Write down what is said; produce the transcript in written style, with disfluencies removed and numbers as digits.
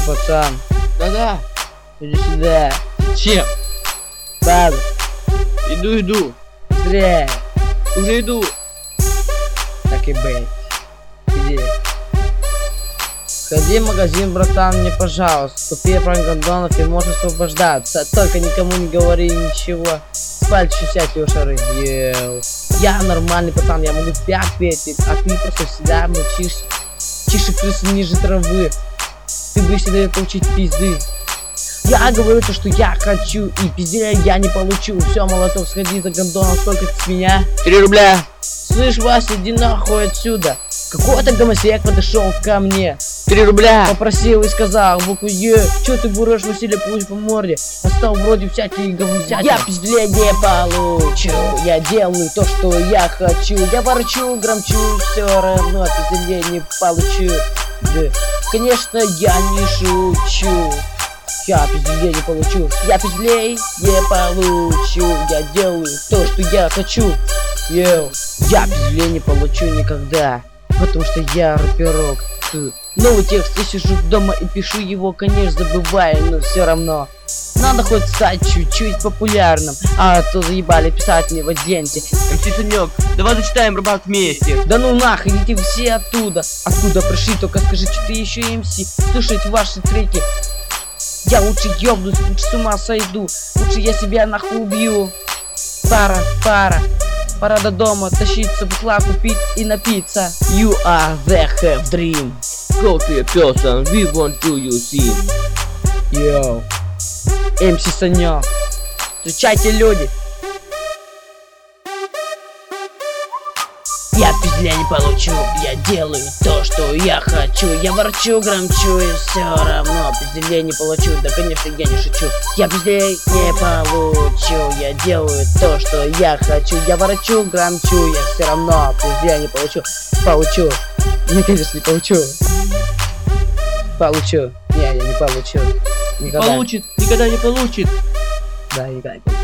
пацан. Да-да. Иди сюда. Зачем? База. Иду. Быстрее. Уже иду. Так и быть. Иди. Сходи в магазин, братан, мне, пожалуйста. Купи гондонов и можешь освобождаться. Только никому не говори ничего. Спать всякие шары. Йоу. Я нормальный пацан, я могу 5 петь, а ты просто всегда мучишься. Тише крысы ниже травы. Ты будешь себе получить пизды. Я говорю то, что я хочу, и пизде я не получу. Все, молоток, сходи за гондоном, сколько ты с меня? 3 рубля. Слышь, Вася, иди нахуй отсюда. Какой-то гомосек подошел ко мне. 3 рубля. Попросил и сказал букву Е. Чё ты бурешь, Василий, пусть по морде. Остал вроде всякие говносятины. Я пизде не получу. Я делаю то, что я хочу. Я ворчу, громчу, все равно пизде не получу. Да. Конечно, я не шучу. Я пизде не получу. Я пизде не получу. Я делаю то, что я хочу. Йоу. Я пизде не получу никогда. Потому что я рэперок. Новый текст, я сижу дома и пишу его, конечно, забываю, но все равно. Надо хоть стать чуть-чуть популярным, а то заебали писать мне в аденте. МС Санек, давай зачитаем рыбак вместе. Да ну нахуй, идите все оттуда. Откуда пришли, только скажи, что ты еще МС. Слушать ваши треки. Я лучше ёбнусь, лучше с ума сойду. Лучше я себя нахуй убью. Пора до дома тащиться, бухла купить и напиться. You are the have dream. Go to your person, we want to you see. Йоу. МС Санек. Встречайте, люди. Я пизде не получу, я делаю то, что я хочу. Я ворчу, громчу и все равно пизде не получу. Да, конечно, я не шучу. Я пизде не получу, я делаю то, что я хочу. Я ворчу, громчу, я все равно пизде не получу. Получу. Не, конечно, не получу. Получу. Не, я не получу. Никогда. Получит, никогда не получит. Да, никогда не получу.